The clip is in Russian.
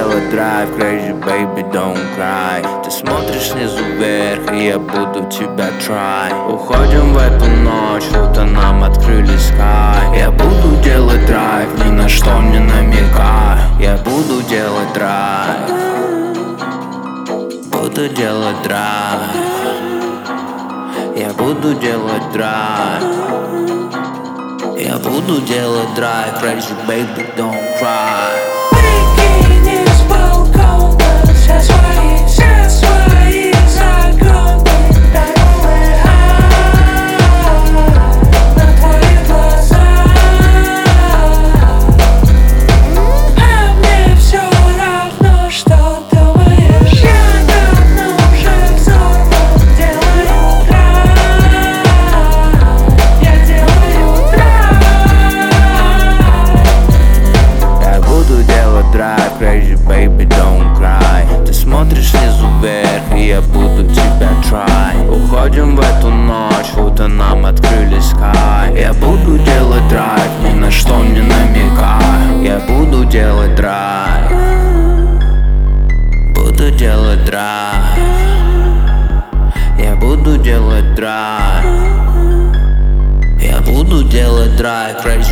делать драйв, crazy baby, don't cry. Ты смотришь снизу вверх, и я буду тебя try. Уходим в эту ночь, будто нам открыли sky. Я буду делать драйв, ни на что не намекай. Я буду делать драйв, буду делать драйв. Я буду делать драйв, я буду делать драйв, crazy baby, don't cry. Прикинь с балкона все свои загоны. На твои глаза. А мне все равно, что думаешь. Я давно уже взорван, делаю драйв. Я делаю драйв. Я буду делать драйв, crazy baby, don't cry. Ты смотришь снизу вверх, и я буду тебя try. Уходим в эту ночь, будто нам открыли sky. Я буду делать драйв, ни на что не намекай. Я буду делать драйв, буду делать драйв. Я буду делать драйв, я буду делать драйв, crazy